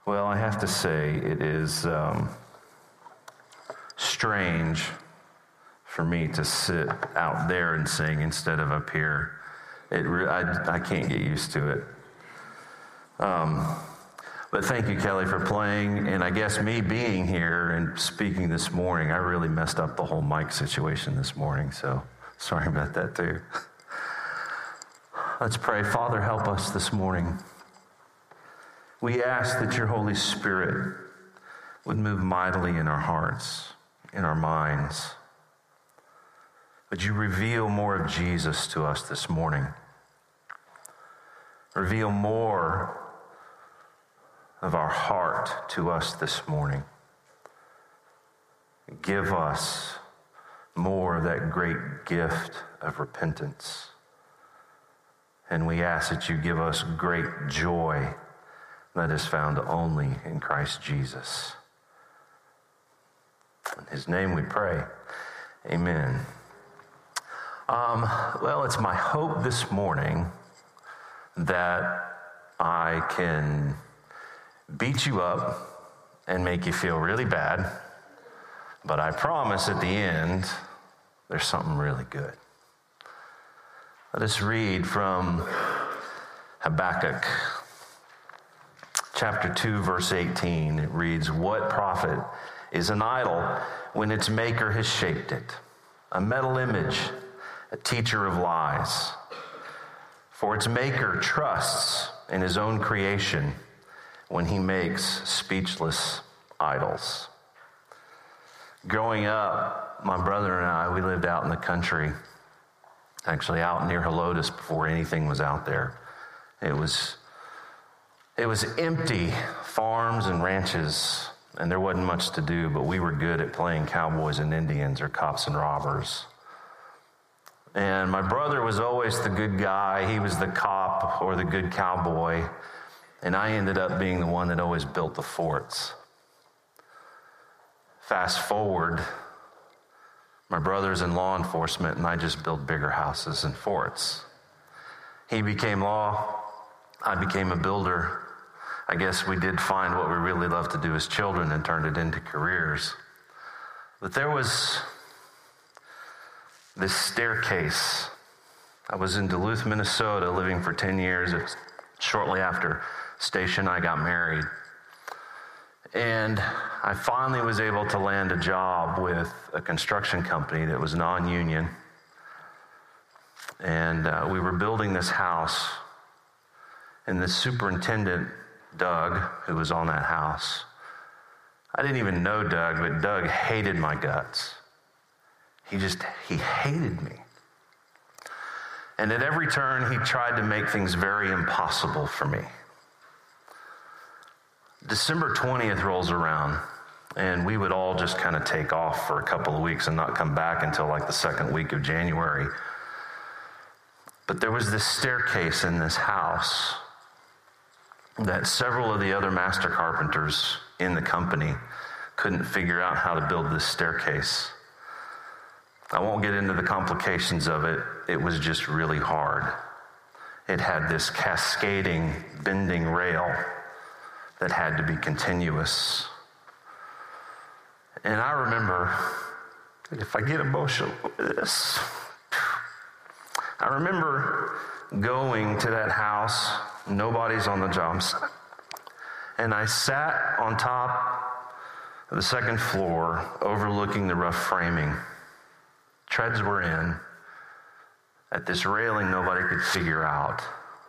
Well, I have to say it is strange for me to sit out there and sing instead of up here. I can't get used to it. But thank you, Kelly, for playing. And I guess me being here and speaking this morning, I really messed up the whole mic situation this morning. So sorry about that, too. Let's pray. Father, help us this morning. We ask that your Holy Spirit would move mightily in our hearts, in our minds. Would you reveal more of Jesus to us this morning? Reveal more of our heart to us this morning. Give us more of that great gift of repentance. And we ask that you give us great joy that is found only in Christ Jesus. In his name we pray. Amen. Well, it's my hope this morning that I can beat you up and make you feel really bad, but I promise at the end there's something really good. Let us read from Habakkuk chapter 2, verse 18. It reads, "What profit is an idol when its maker has shaped it? A metal image, a teacher of lies. For its maker trusts in his own creation when he makes speechless idols." Growing up, my brother and I, we lived out in the country, actually out near Helotes before anything was out there. It was empty farms and ranches, and there wasn't much to do, but we were good at playing cowboys and Indians or cops and robbers. And my brother was always the good guy. He was the cop or the good cowboy, and I ended up being the one that always built the forts. Fast forward, my brother's in law enforcement, and I just built bigger houses and forts. He became law, I became a builder. I guess we did find what we really loved to do as children and turned it into careers. But there was this staircase. I was in Duluth, Minnesota, living for 10 years. Shortly after Station, I got married. And I finally was able to land a job with a construction company that was non-union. And we were building this house. And the superintendent, Doug, who was on that house, I didn't even know Doug, but Doug hated my guts. He hated me. And at every turn, he tried to make things very impossible for me. December 20th rolls around, and we would all just kind of take off for a couple of weeks and not come back until like the second week of January. But there was this staircase in this house that several of the other master carpenters in the company couldn't figure out how to build this staircase. I won't get into the complications of it. It was just really hard. It had this cascading, bending rail that had to be continuous. And I remember, if I get emotional with this, I remember going to that house, nobody's on the job site, and I sat on top of the second floor overlooking the rough framing. Treads were in. At this railing nobody could figure out.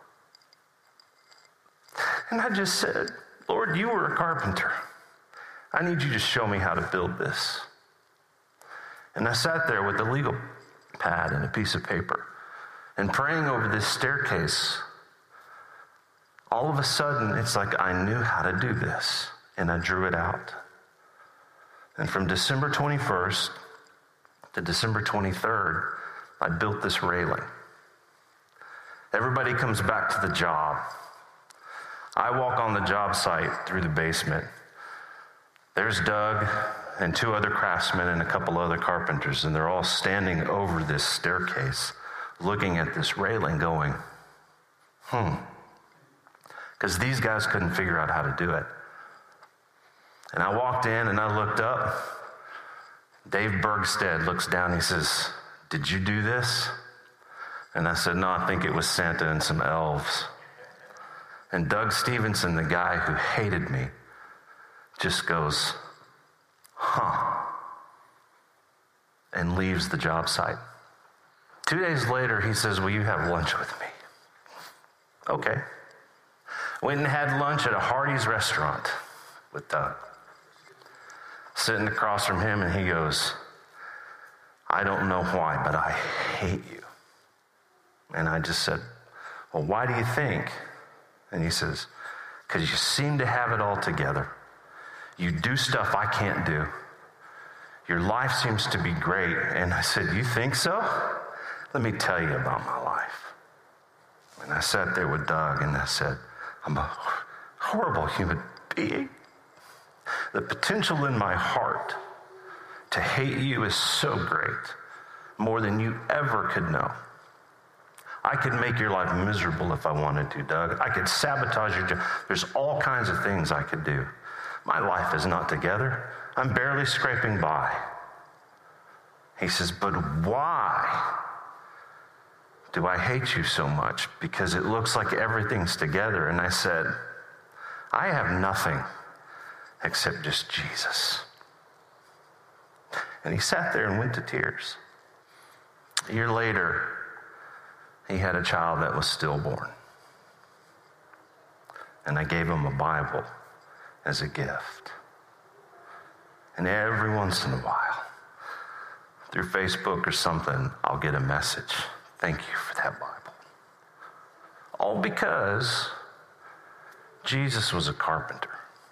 And I just said, Lord, you were a carpenter. I need you to show me how to build this. And I sat there with a legal pad and a piece of paper and praying over this staircase. All of a sudden, it's like I knew how to do this, and I drew it out. And from December 21st to December 23rd, I built this railing. Everybody comes back to the job. I walk on the job site through the basement. There's Doug and two other craftsmen and a couple other carpenters, and they're all standing over this staircase, looking at this railing going, because these guys couldn't figure out how to do it. And I walked in and I looked up. Dave Bergstead looks down. He says, "Did you do this?" And I said, "No, I think it was Santa and some elves." And Doug Stevenson, the guy who hated me, just goes, "Huh," and leaves the job site. 2 days later, he says, "Will you have lunch with me?" Okay. Went and had lunch at a Hardee's restaurant with Doug. Sitting across from him, and he goes, "I don't know why, but I hate you." And I just said, "Well, why do you think?" And he says, "Because you seem to have it all together. You do stuff I can't do. Your life seems to be great." And I said, "You think so? Let me tell you about my life." And I sat there with Doug, and I said, "I'm a horrible human being. The potential in my heart to hate you is so great, more than you ever could know. I could make your life miserable if I wanted to, Doug. I could sabotage your job. There's all kinds of things I could do. My life is not together. I'm barely scraping by." He says, "But why do I hate you so much? Because it looks like everything's together." And I said, "I have nothing except just Jesus." And he sat there and went to tears. A year later, he had a child that was stillborn. And I gave him a Bible as a gift. And every once in a while, through Facebook or something, I'll get a message. "Thank you for that Bible." All because Jesus was a carpenter.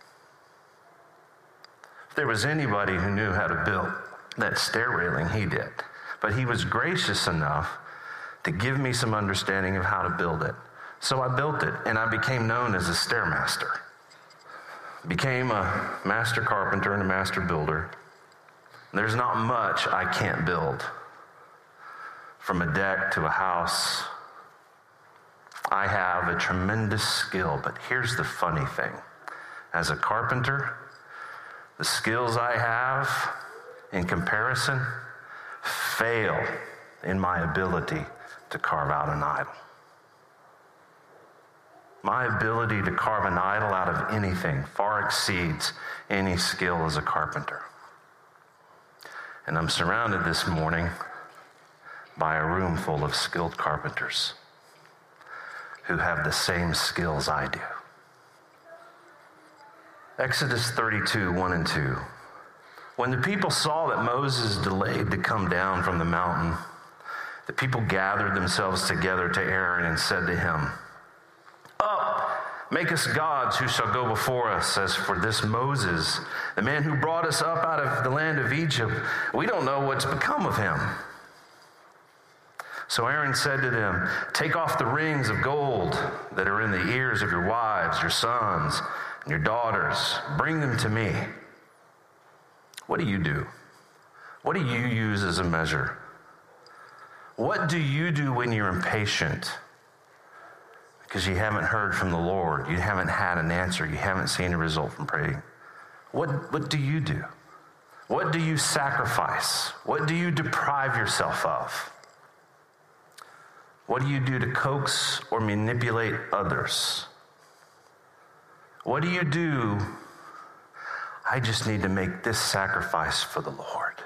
If there was anybody who knew how to build that stair railing, he did. But he was gracious enough to give me some understanding of how to build it. So I built it, and I became known as a stairmaster. Became a master carpenter and a master builder. There's not much I can't build. From a deck to a house, I have a tremendous skill. But here's the funny thing. As a carpenter, the skills I have in comparison fail in my ability to carve out an idol. My ability to carve an idol out of anything far exceeds any skill as a carpenter. And I'm surrounded this morning by a room full of skilled carpenters who have the same skills I do. Exodus 32, 1 and 2. When the people saw that Moses delayed to come down from the mountain, the people gathered themselves together to Aaron and said to him, "Up, make us gods who shall go before us. As for this Moses, the man who brought us up out of the land of Egypt, we don't know what's become of him." So Aaron said to them, "Take off the rings of gold that are in the ears of your wives, your sons, and your daughters. Bring them to me." What do you do? What do you use as a measure? What do you do when you're impatient? Because you haven't heard from the Lord. You haven't had an answer. You haven't seen a result from praying. What do you do? What do you sacrifice? What do you deprive yourself of? What do you do to coax or manipulate others? What do you do? I just need to make this sacrifice for the Lord.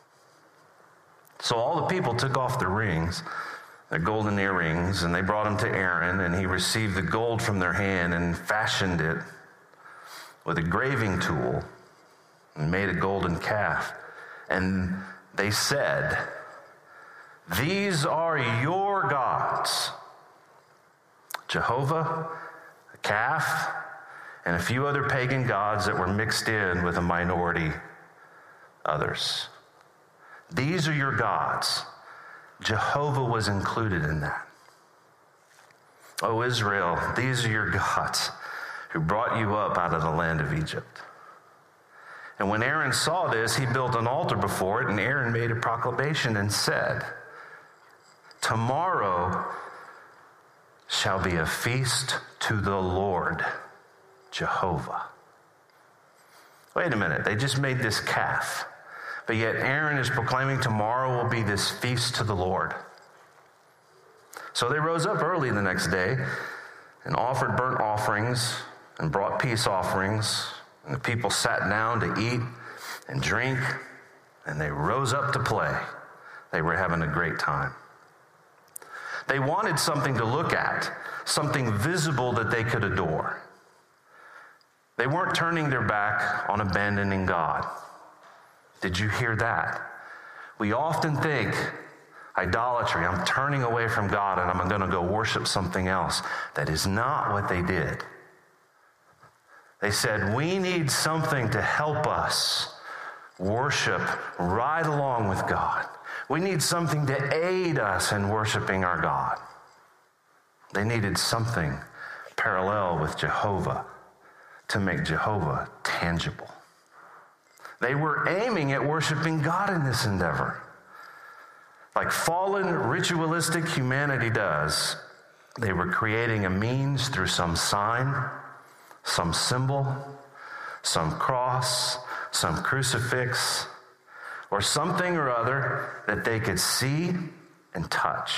So all the people took off their rings, their golden earrings, and they brought them to Aaron, and he received the gold from their hand and fashioned it with a graving tool and made a golden calf. And they said, "These are your gods, Jehovah, a calf, and a few other pagan gods that were mixed in with a minority others. These are your gods." Jehovah was included in that. "O Israel, these are your gods who brought you up out of the land of Egypt." And when Aaron saw this, he built an altar before it, and Aaron made a proclamation and said, "Tomorrow shall be a feast to the Lord Jehovah." Wait a minute, they just made this calf. But yet Aaron is proclaiming tomorrow will be this feast to the Lord. So they rose up early the next day and offered burnt offerings and brought peace offerings. And the people sat down to eat and drink, and they rose up to play. They were having a great time. They wanted something to look at, something visible that they could adore. They weren't turning their back on abandoning God. Did you hear that? We often think idolatry, I'm turning away from God and I'm going to go worship something else. That is not what they did. They said, we need something to help us worship right along with God. We need something to aid us in worshiping our God. They needed something parallel with Jehovah to make Jehovah tangible. They were aiming at worshiping God in this endeavor. Like fallen ritualistic humanity does, they were creating a means through some sign, some symbol, some cross, some crucifix, or something or other that they could see and touch.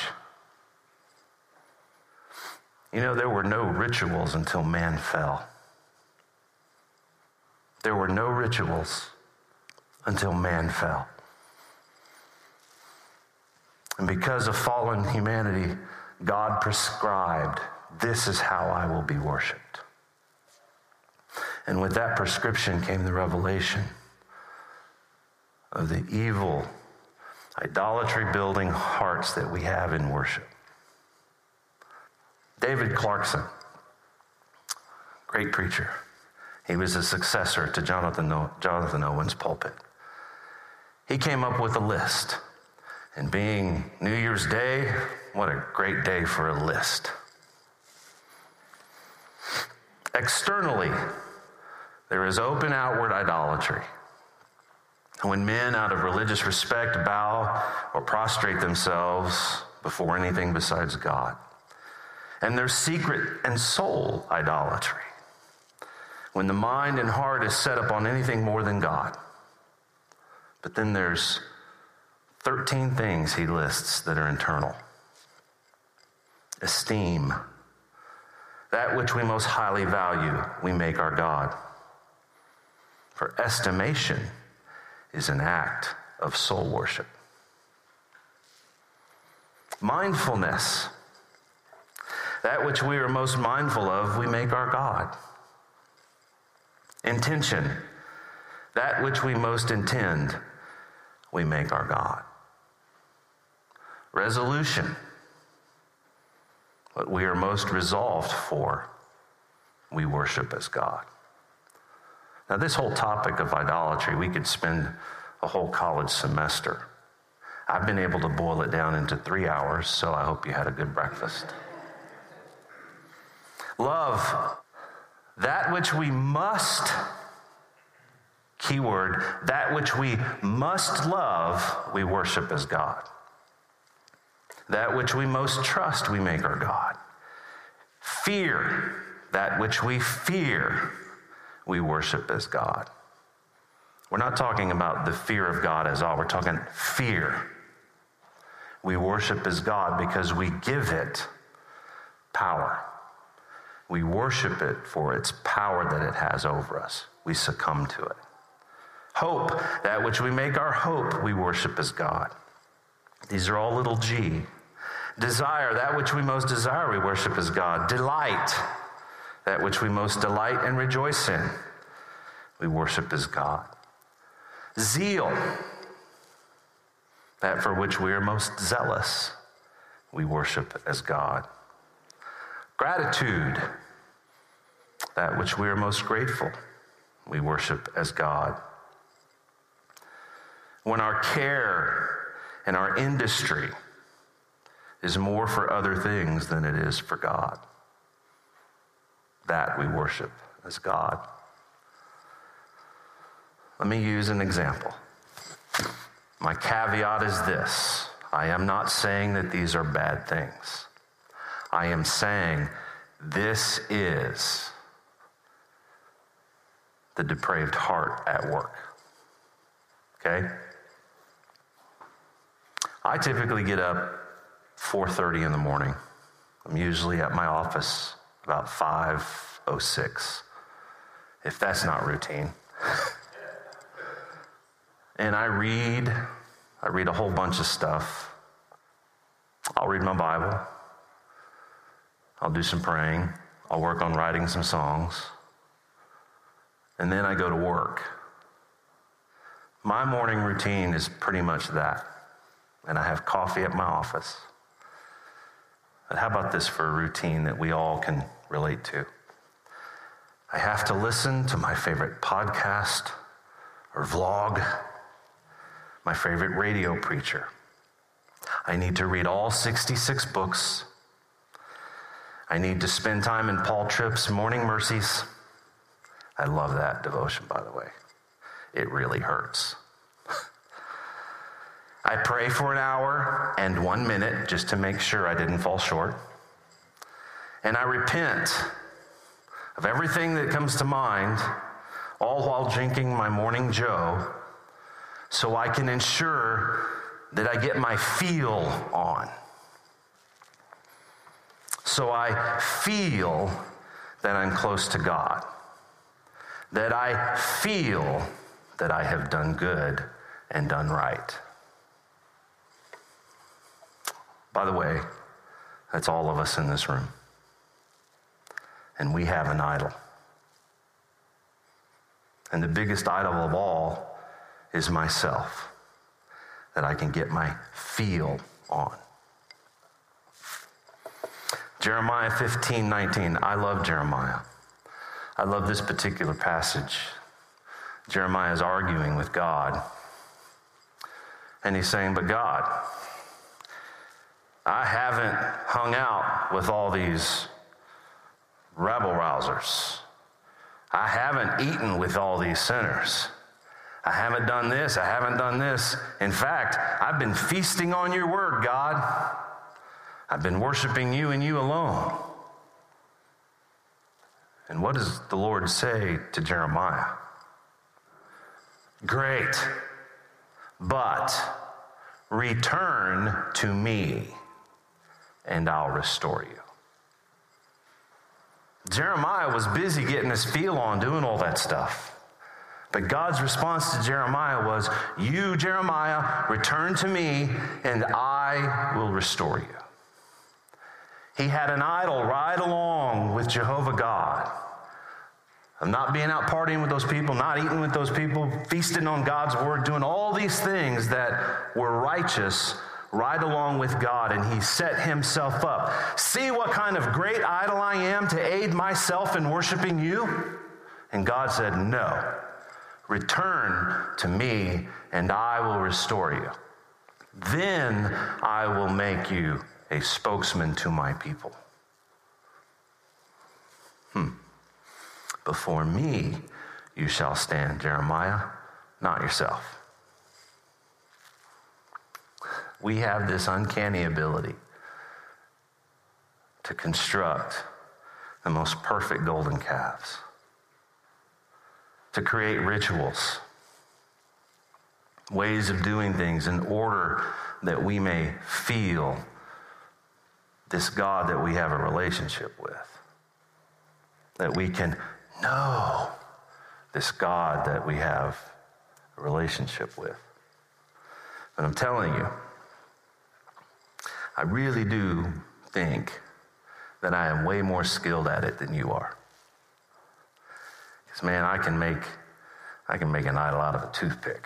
You know, there were no rituals until man fell. There were no rituals until man fell. And because of fallen humanity, God prescribed, this is how I will be worshiped. And with that prescription came the revelation of the evil, idolatry-building hearts that we have in worship. David Clarkson, great preacher. He was a successor to Jonathan Owen's pulpit. He came up with a list. And being New Year's Day, what a great day for a list. Externally, there is open outward idolatry. When men, out of religious respect, bow or prostrate themselves before anything besides God. And there's secret and soul idolatry. When the mind and heart is set upon anything more than God. But then there's 13 things he lists that are internal. Esteem. That which we most highly value, we make our God. For estimation is an act of soul worship. Mindfulness. That which we are most mindful of, we make our God. Intention. That which we most intend, we make our God. Resolution. What we are most resolved for, we worship as God. Now, this whole topic of idolatry, we could spend a whole college semester. I've been able to boil it down into 3 hours, so I hope you had a good breakfast. Love. That which we must, keyword, that which we must love, we worship as God. That which we most trust, we make our God. Fear. That which we fear, we worship as God. We're not talking about the fear of God as all. We're talking fear. We worship as God because we give it power. We worship it for its power that it has over us. We succumb to it. Hope, that which we make our hope, we worship as God. These are all little g. Desire, that which we most desire, we worship as God. Delight, that which we most delight and rejoice in, we worship as God. Zeal, that for which we are most zealous, we worship as God. Gratitude, that which we are most grateful, we worship as God. When our care and our industry is more for other things than it is for God, that we worship as God. Let me use an example. My caveat is this. I am not saying that these are bad things. I am saying this is the depraved heart at work. Okay? I typically get up 4:30 in the morning. I'm usually at my office about 5:06, if that's not routine. And I read a whole bunch of stuff. I'll read my Bible. I'll do some praying. I'll work on writing some songs. And then I go to work. My morning routine is pretty much that. And I have coffee at my office. But how about this for a routine that we all can relate to? I have to listen to my favorite podcast or vlog, my favorite radio preacher. I need to read all 66 books. I need to spend time in Paul Tripp's Morning Mercies. I love that devotion, by the way. It really hurts. I pray for an hour and 1 minute just to make sure I didn't fall short. And I repent of everything that comes to mind, all while drinking my morning Joe, so I can ensure that I get my feel on. So I feel that I'm close to God, that I feel that I have done good and done right. By the way, that's all of us in this room. And we have an idol. And the biggest idol of all is myself, that I can get my feel on. Jeremiah 15:19. I love Jeremiah. I love this particular passage. Jeremiah is arguing with God. And he's saying, but God, I haven't hung out with all these rabble-rousers. I haven't eaten with all these sinners. I haven't done this. I haven't done this. In fact, I've been feasting on your word, God. I've been worshiping you and you alone. And what does the Lord say to Jeremiah? Great, but return to me and I'll restore you. Jeremiah was busy getting his feel on doing all that stuff. But God's response to Jeremiah was, you, Jeremiah, return to me and I will restore you. He had an idol right along with Jehovah God of not being out partying with those people, not eating with those people, feasting on God's word, doing all these things that were righteous right along with God. And he set himself up. See what kind of great idol I am to aid myself in worshiping you? And God said, no, return to me and I will restore you. Then I will make you a spokesman to my people. Before me you shall stand, Jeremiah, not yourself. We have this uncanny ability to construct the most perfect golden calves, to create rituals, ways of doing things in order that we may feel this God that we have a relationship with, that we can know this God that we have a relationship with. But I'm telling you, I really do think that I am way more skilled at it than you are. Because, man, I can make an idol out of a toothpick.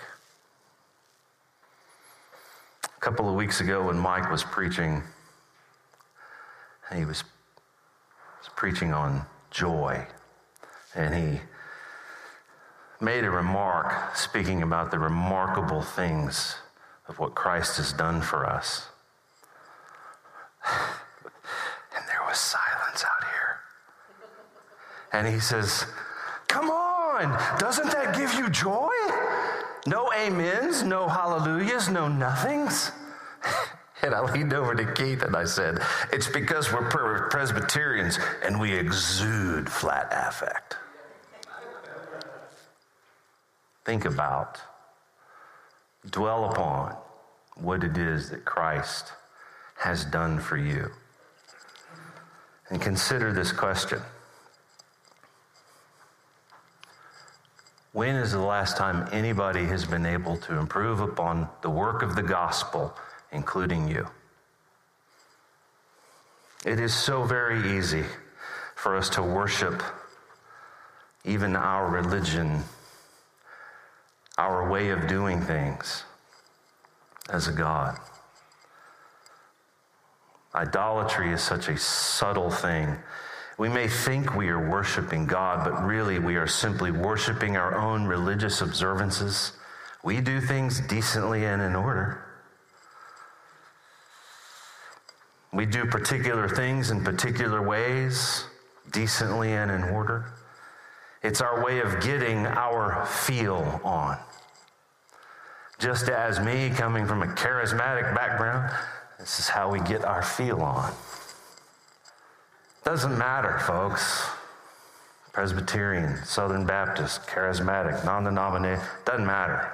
A couple of weeks ago when Mike was preaching, he was preaching on joy. And he made a remark speaking about the remarkable things of what Christ has done for us. And there was silence out here. And he says, come on, doesn't that give you joy? No amens, no hallelujahs, no nothings. And I leaned over to Keith and I said, it's because we're Presbyterians and we exude flat affect. think about, dwell upon what it is that Christ has done for you. And consider this question. When is the last time anybody has been able to improve upon the work of the gospel, including you? It is so very easy for us to worship even our religion, our way of doing things, as a god. Idolatry is such a subtle thing. We may think we are worshiping God, but really we are simply worshiping our own religious observances. We do things decently and in order. We do particular things in particular ways, decently and in order. It's our way of getting our feel on. Just as me, coming from a charismatic background, this is how we get our feel on. Doesn't matter, folks. Presbyterian, Southern Baptist, charismatic, non-denominational, doesn't matter.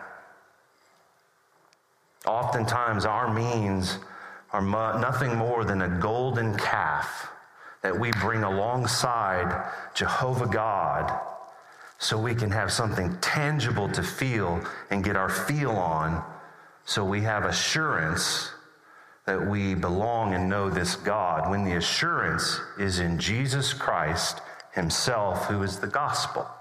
Oftentimes our means are nothing more than a golden calf that we bring alongside Jehovah God so we can have something tangible to feel and get our feel on, so we have assurance that we belong and know this God, when the assurance is in Jesus Christ himself, who is the gospel.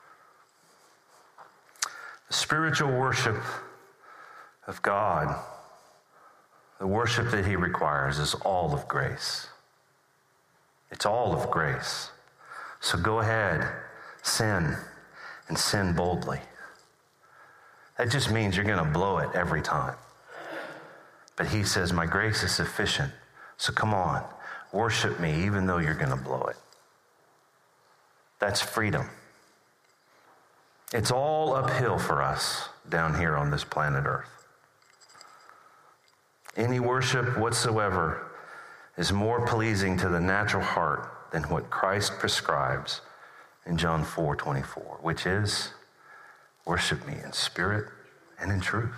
The spiritual worship of God, the worship that he requires, is all of grace. It's all of grace. So go ahead, sin, and sin boldly. That just means you're going to blow it every time. But he says, my grace is sufficient. So come on, worship me even though you're going to blow it. That's freedom. It's all uphill for us down here on this planet Earth. Any worship whatsoever is more pleasing to the natural heart than what Christ prescribes in John 4:24, which is, worship me in spirit and in truth.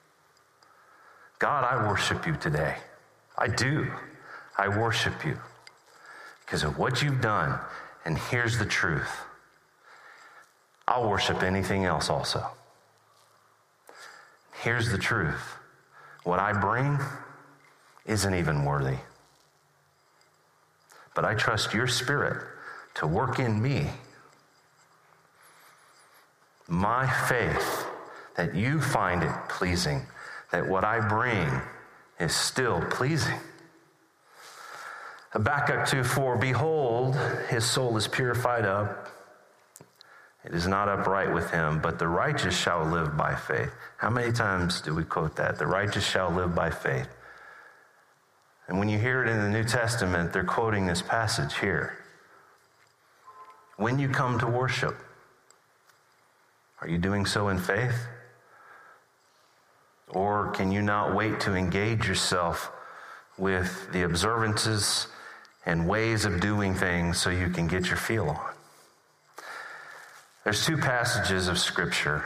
God, I worship you today. I do. I worship you because of what you've done. And here's the truth. I'll worship anything else also. Here's the truth. What I bring isn't even worthy. But I trust your spirit to work in me my faith that you find it pleasing, that what I bring is still pleasing. Habakkuk 2:4, behold, his soul is purified up. It is not upright with him, but the righteous shall live by faith. How many times do we quote that? The righteous shall live by faith. And when you hear it in the New Testament, they're quoting this passage here. When you come to worship, are you doing so in faith? Or can you not wait to engage yourself with the observances and ways of doing things so you can get your feel on? There's two passages of Scripture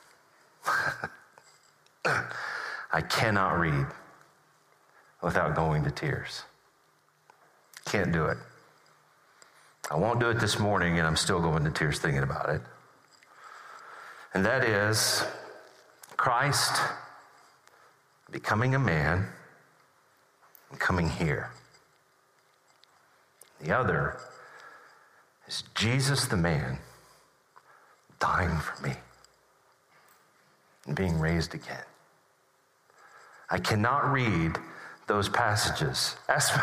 I cannot read without going to tears. Can't do it. I won't do it this morning, and I'm still going to tears thinking about it. And that is Christ becoming a man and coming here. The other is Jesus the man dying for me and being raised again. I cannot read those passages.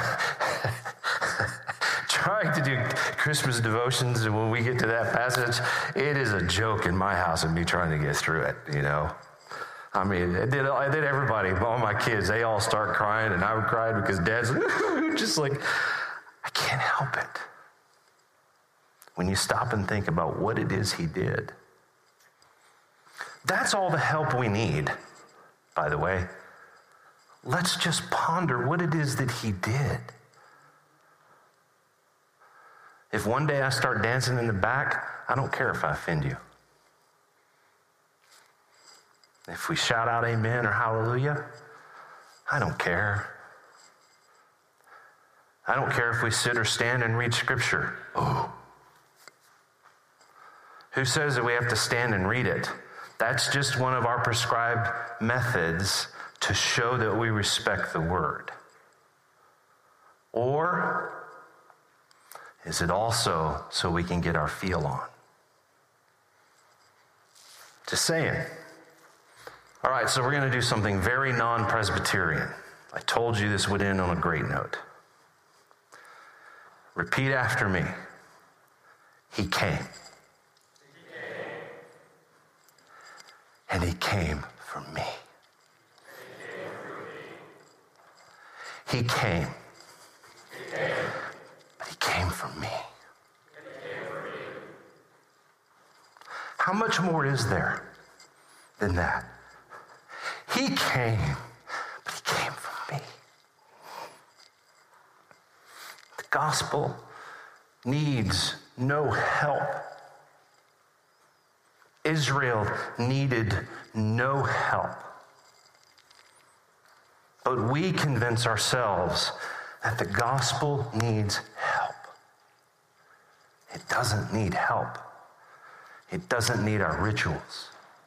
Trying to do Christmas devotions, and when we get to that passage, it is a joke in my house of me trying to get through it, you know. I mean, I did everybody, all my kids, they all start crying, and I would cry because Dad's just like, I can't help it. When you stop and think about what it is he did. That's all the help we need, by the way. Let's just ponder what it is that he did. If one day I start dancing in the back, I don't care if I offend you. If we shout out amen or hallelujah, I don't care. I don't care if we sit or stand and read scripture. Oh. Who says that we have to stand and read it? That's just one of our prescribed methods to show that we respect the word. Or is it also so we can get our feel on? Just saying. All right, so we're going to do something very non-Presbyterian. I told you this would end on a great note. Repeat after me. He came. And he came for me. He came. But he came for me. How much more is there than that? He came, but he came for me. The gospel needs no help. Israel needed no help. But we convince ourselves that the gospel needs help. It doesn't need help. It doesn't need our rituals.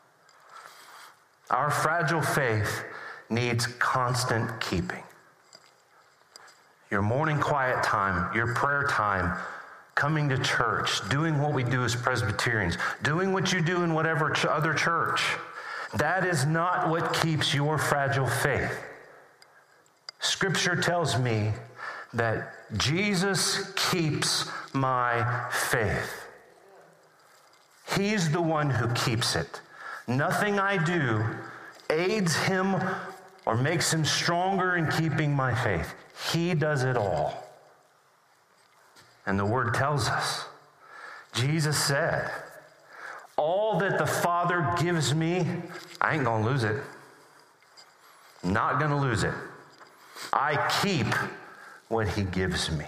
Our fragile faith needs constant keeping. Your morning quiet time, your prayer time, coming to church, doing what we do as Presbyterians, doing what you do in whatever other church, that is not what keeps your fragile faith. Scripture tells me that Jesus keeps my faith. He's the one who keeps it. Nothing I do aids him or makes him stronger in keeping my faith. He does it all. And the word tells us, Jesus said, all that the Father gives me, I ain't going to lose it. Not going to lose it. I keep what he gives me.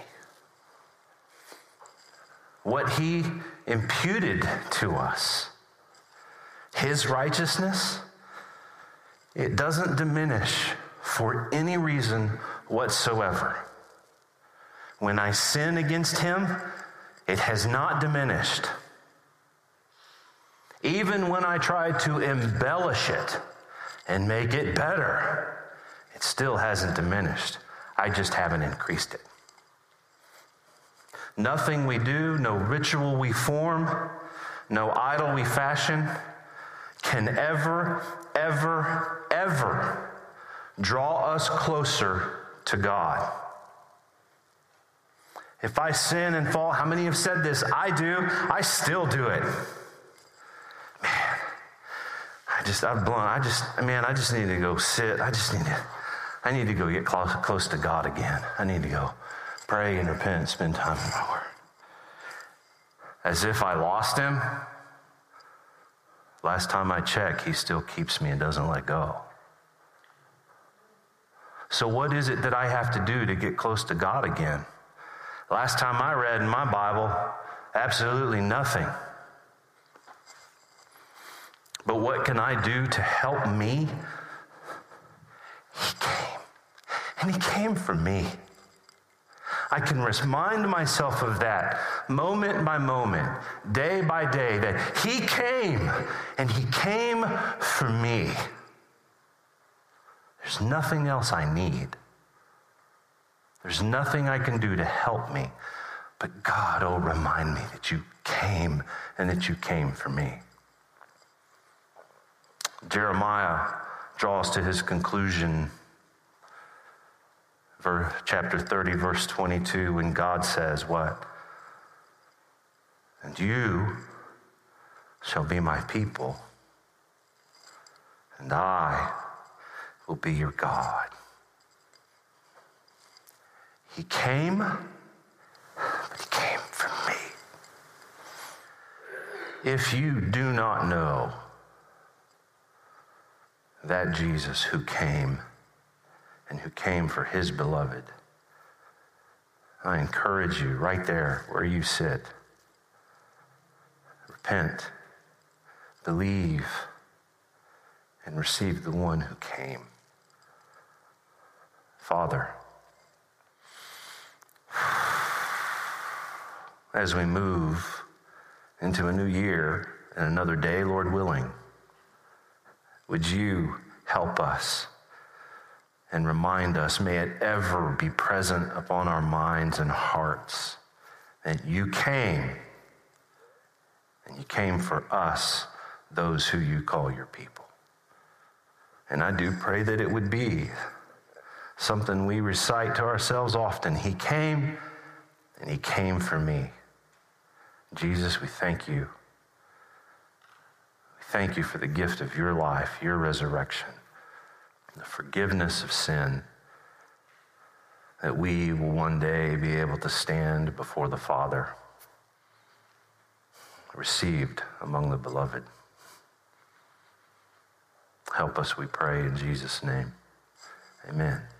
What he imputed to us, his righteousness, it doesn't diminish for any reason whatsoever. When I sin against him, it has not diminished. Even when I try to embellish it and make it better, it still hasn't diminished. I just haven't increased it. Nothing we do, no ritual we form, no idol we fashion can ever, ever, ever draw us closer to God. If I sin and fall, how many have said this? I do. I still do it. Man, I just need to go sit. I need to go get close to God again. I need to go pray and repent and spend time in my word. As if I lost him. Last time I checked, he still keeps me and doesn't let go. So what is it that I have to do to get close to God again? Last time I read in my Bible, absolutely nothing. But what can I do to help me? He came. And he came for me. I can remind myself of that moment by moment, day by day, that he came, and he came for me. There's nothing else I need. There's nothing I can do to help me. But God, oh, remind me that you came and that you came for me. Jeremiah draws to his conclusion, chapter 30, verse 22, when God says what? And you shall be my people, and I will be your God. He came, but he came for me. If you do not know that Jesus who came and who came for his beloved, I encourage you right there where you sit. Repent, believe, and received the one who came. Father, as we move into a new year and another day, Lord willing, would you help us and remind us, may it ever be present upon our minds and hearts, that you came, and you came for us, those who you call your people. And I do pray that it would be something we recite to ourselves often. He came, and he came for me. Jesus, we thank you. We thank you for the gift of your life, your resurrection, the forgiveness of sin, that we will one day be able to stand before the Father, received among the beloved. Help us, we pray, in Jesus' name. Amen.